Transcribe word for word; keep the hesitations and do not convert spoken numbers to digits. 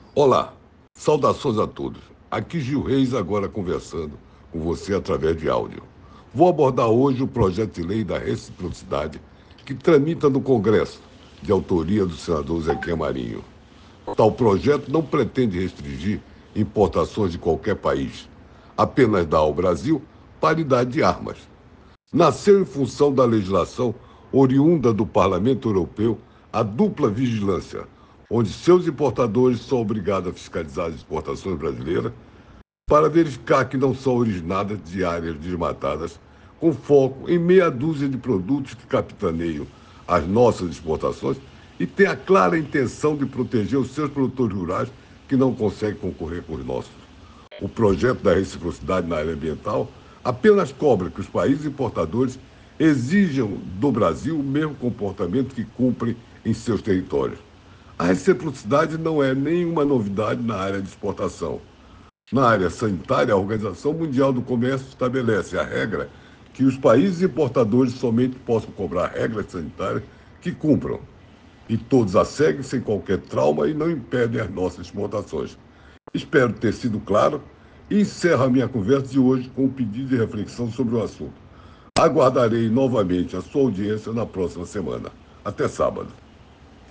Olá, saudações a todos. Aqui Gil Reis, agora conversando com você através de áudio. Vou abordar hoje o projeto de lei da reciprocidade que tramita no Congresso, de autoria do senador Zequinha Marinho. Tal projeto não pretende restringir importações de qualquer país, apenas dá ao Brasil paridade de armas. Nasceu em função da legislação oriunda do Parlamento Europeu a dupla vigilância, onde seus importadores são obrigados a fiscalizar as exportações brasileiras para verificar que não são originadas de áreas desmatadas, com foco em meia dúzia de produtos que capitaneiam as nossas exportações e têm a clara intenção de proteger os seus produtores rurais que não conseguem concorrer com os nossos. O projeto da reciprocidade na área ambiental apenas cobra que os países importadores exijam do Brasil o mesmo comportamento que cumprem em seus territórios. A reciprocidade não é nenhuma novidade na área de exportação. Na área sanitária, a Organização Mundial do Comércio estabelece a regra que os países importadores somente possam cobrar regras sanitárias que cumpram. E todos a seguem sem qualquer trauma e não impedem as nossas exportações. Espero ter sido claro e encerro a minha conversa de hoje com um pedido de reflexão sobre o assunto. Aguardarei novamente a sua audiência na próxima semana. Até sábado.